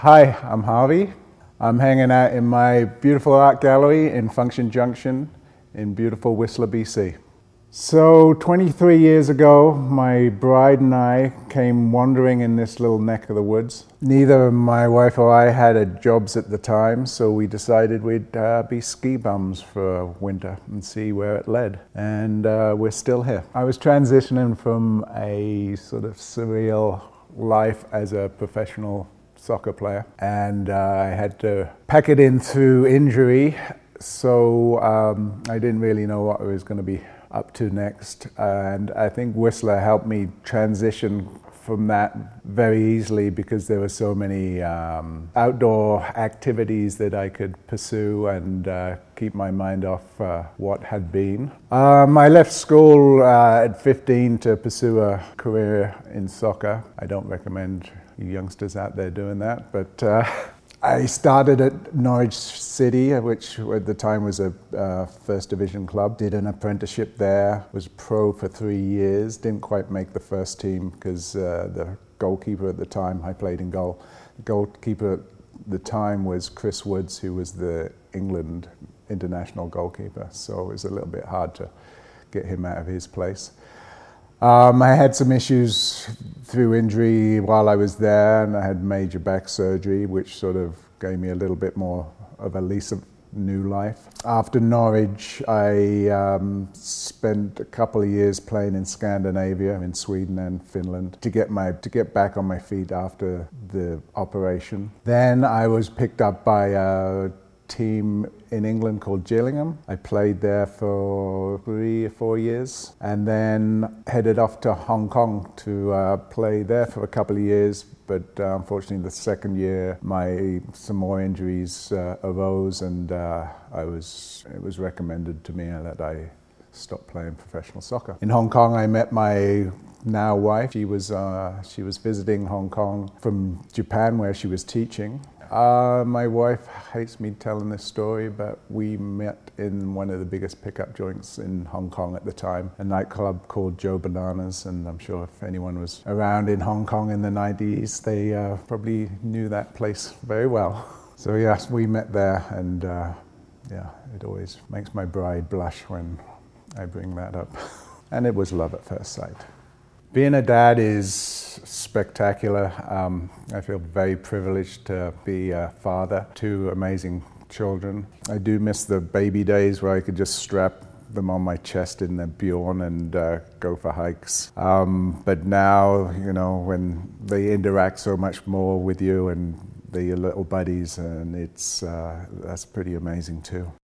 Hi, I'm Harvey. I'm hanging out in my beautiful art gallery in Function Junction in beautiful Whistler, BC. So 23 years ago, my bride and I came wandering in this little neck of the woods. Neither my wife or I had jobs at the time, so we decided we'd be ski bums for a winter and see where it led. And we're still here. I was transitioning from a sort of surreal life as a professional soccer player, and I had to pack it in through injury, so I didn't really know what I was going to be up to next, and I think Whistler helped me transition from that very easily because there were so many outdoor activities that I could pursue and keep my mind off what had been. I left school at 15 to pursue a career in soccer. I don't recommend you youngsters out there doing that, but I started at Norwich City, which at the time was a first division club. Did an apprenticeship there, was pro for 3 years, didn't quite make the first team because the goalkeeper at the time, I played in goal, the goalkeeper at the time was Chris Woods, who was the England international goalkeeper, so it was a little bit hard to get him out of his place. I had some issues through injury while I was there, and I had major back surgery, which sort of gave me a little bit more of a lease of new life. After Norwich, I spent a couple of years playing in Scandinavia, in Sweden and Finland, to get back on my feet after the operation. Then I was picked up by a team in England called Gillingham. I played there for 3 or 4 years and then headed off to Hong Kong to play there for a couple of years, but unfortunately the second year some more injuries arose, and it was recommended to me that I stop playing professional soccer. In Hong Kong I met my now wife. She was visiting Hong Kong from Japan where she was teaching. My wife hates me telling this story, but we met in one of the biggest pickup joints in Hong Kong at the time, a nightclub called Joe Bananas, and I'm sure if anyone was around in Hong Kong in the 90s, they probably knew that place very well. So yes, we met there, and it always makes my bride blush when I bring that up. And it was love at first sight. Being a dad is spectacular. I feel very privileged to be a father to amazing children. I do miss the baby days where I could just strap them on my chest in the Bjorn and go for hikes. But now, when they interact so much more with you and they're your little buddies, and that's pretty amazing too.